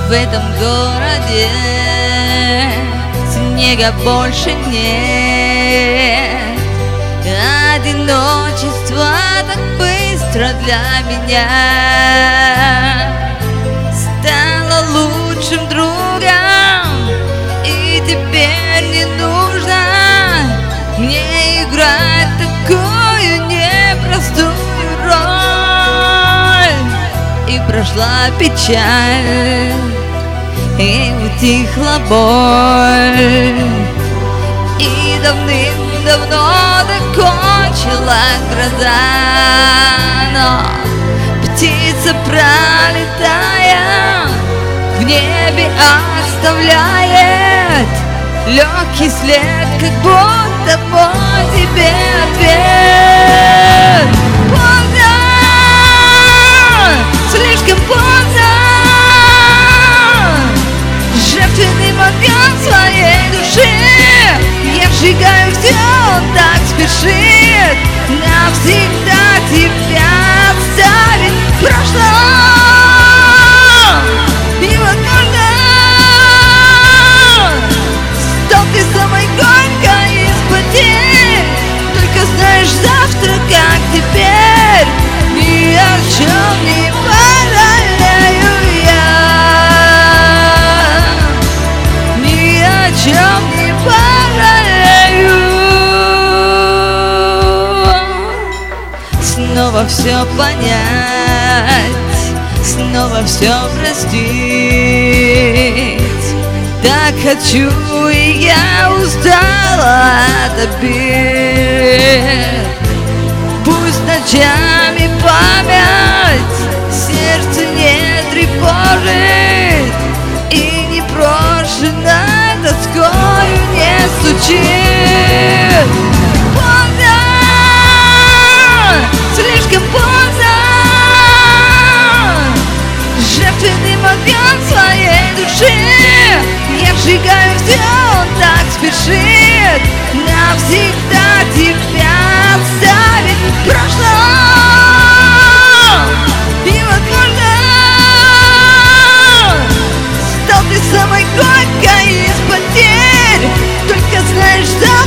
в этом городе снега больше нет. Одиночество так быстро для меня стало лучшим другом, и теперь не нужно мне играть такую непростую роль. И прошла печаль, и утихла боль, и давным-давно закончила гроза. Но птица, пролетая, в небе оставляет легкий след, как будто мой тебе ответ. Поздно, слишком поздно, жертвенным огнем своей души я сжигаю все, он так спешит навсегда тебя оставить в прошлом. И возможно, стал ты самой горькой из потерь. Только знаешь, завтра, как теперь, ни о чем не пожалею я, ни о чем не пожалею. Снова все понять, снова все простить. Так хочу, и я устала от обид. Пусть ночами память сердце не тревожит, и непрошенной тоскою не стучит. Поздно, слишком поздно, жертвенным огнем своей души я сжигаю все, он так спешит навсегда тебя оставить в прошлом. И возможно, стал ты самой горькой из потерь. Только знаешь, что